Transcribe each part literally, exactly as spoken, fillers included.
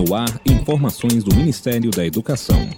No ar, informações do Ministério da Educação.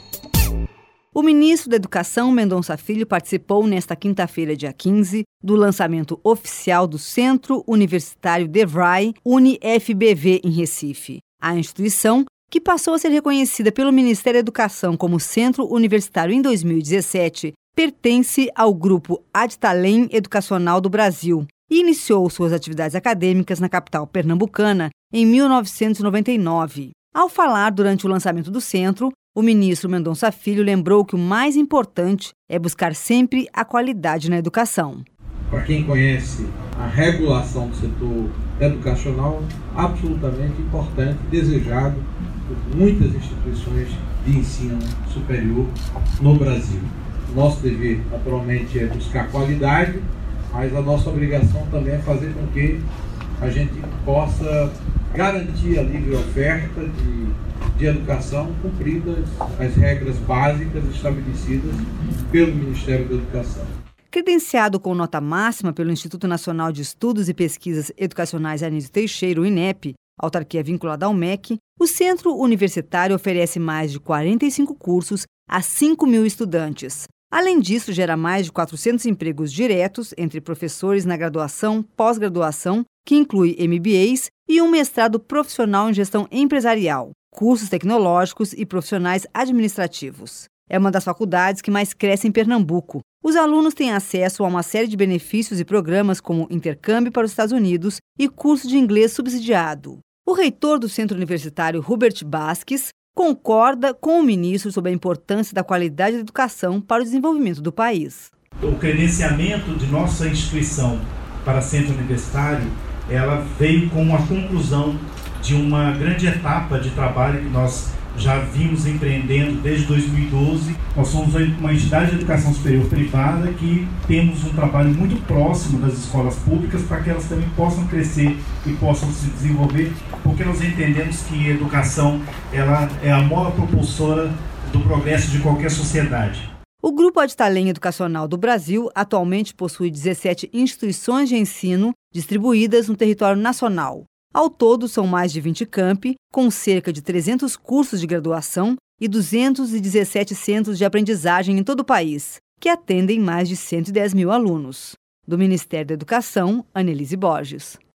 O ministro da Educação, Mendonça Filho, participou nesta quinta-feira, dia quinze, do lançamento oficial do Centro Universitário DeVry Uni-F B V em Recife. A instituição, que passou a ser reconhecida pelo Ministério da Educação como Centro Universitário em dois mil e dezessete, pertence ao Grupo Adtalem Educacional do Brasil e iniciou suas atividades acadêmicas na capital pernambucana em mil novecentos e noventa e nove. Ao falar durante o lançamento do centro, o ministro Mendonça Filho lembrou que o mais importante é buscar sempre a qualidade na educação. Para quem conhece a regulação do setor educacional, absolutamente importante, desejado por muitas instituições de ensino superior no Brasil. Nosso dever, naturalmente, é buscar qualidade, mas a nossa obrigação também é fazer com que a gente possa garantir a livre oferta de, de educação, cumpridas as regras básicas estabelecidas pelo Ministério da Educação. Credenciado com nota máxima pelo Instituto Nacional de Estudos e Pesquisas Educacionais Anísio Teixeira, o INEP, autarquia vinculada ao M E C, o Centro Universitário oferece mais de quarenta e cinco cursos a cinco mil estudantes. Além disso, gera mais de quatrocentos empregos diretos entre professores na graduação, pós-graduação, que inclui M B As e um mestrado profissional em gestão empresarial, cursos tecnológicos e profissionais administrativos. É uma das faculdades que mais cresce em Pernambuco. Os alunos têm acesso a uma série de benefícios e programas como intercâmbio para os Estados Unidos e curso de inglês subsidiado. O reitor do Centro Universitário, Hubert Basques, concorda com o ministro sobre a importância da qualidade da educação para o desenvolvimento do país. O credenciamento de nossa instituição para Centro Universitário, ela veio com a conclusão de uma grande etapa de trabalho que nós já vimos empreendendo desde dois mil e doze. Nós somos uma entidade de educação superior privada que temos um trabalho muito próximo das escolas públicas para que elas também possam crescer e possam se desenvolver, porque nós entendemos que a educação ela é a mola propulsora do progresso de qualquer sociedade. O Grupo Adtalem Educacional do Brasil atualmente possui dezessete instituições de ensino distribuídas no território nacional. Ao todo, são mais de vinte campi, com cerca de trezentos cursos de graduação e duzentos e dezessete centros de aprendizagem em todo o país, que atendem mais de cento e dez mil alunos. Do Ministério da Educação, Anelise Borges.